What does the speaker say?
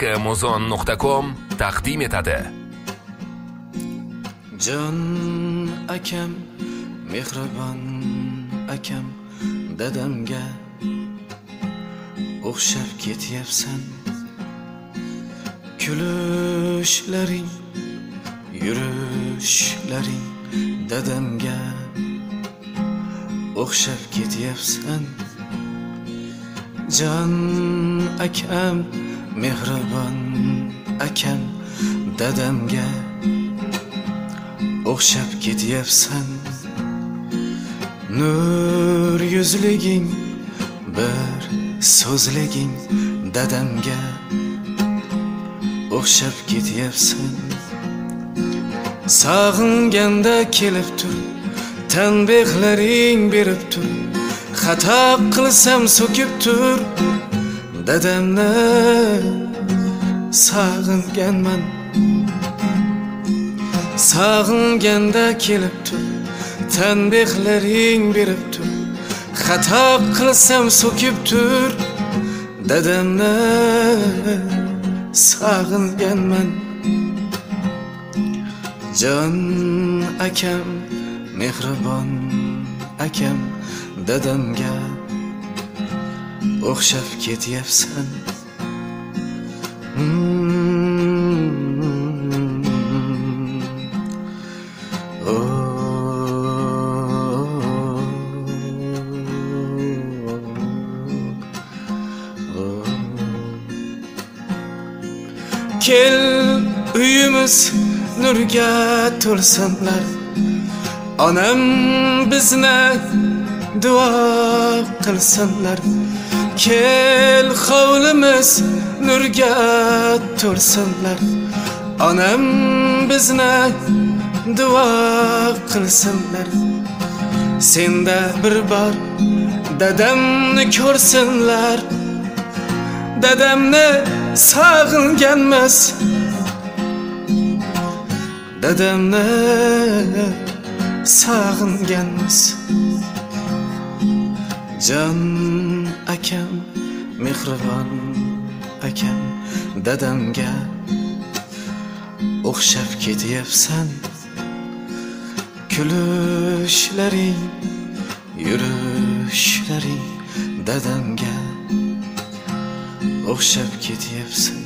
Amazon.com taqdim etadi. Jon akam, mehribon akam, dadamga o'xshab ketyapsan. Kulishlaring, yurishlaring dadamga o'xshab ketyapsan. Jon akam, mehribon akam, dadamga o'xshab ketyapsan. Nur yuzliging, bir so'zliging dadamga o'xshab ketyapsan. Sog'inganda kelib tur, tanbehlaring berib tur, xato qilsam so'kib tur. Dadamni sog'inganman. Sog'inganda kelib tur, tanbehlaring berib tur, xato qilsam so'kib tur. Dadamni sog'inganman. Jon akam, mehribon akam, dadamga o'xshab ketyapsan. Kel uyimiz nurga to'lsinlar. Onam bizni duo qilsinlar. Kel hovlimiz nurga to'lsinlar. Onam bizni duo qilsinlar. Senda bir bor dadamni ko'rsinlar. Dadamni sog'inganmiz. Dadamni sog'inganmiz. Jon akam, mehribon akam, dadamga o'xshab ketyapsan. Kulishlaring, yurishlaring dadamga o'xshab ketyapsan.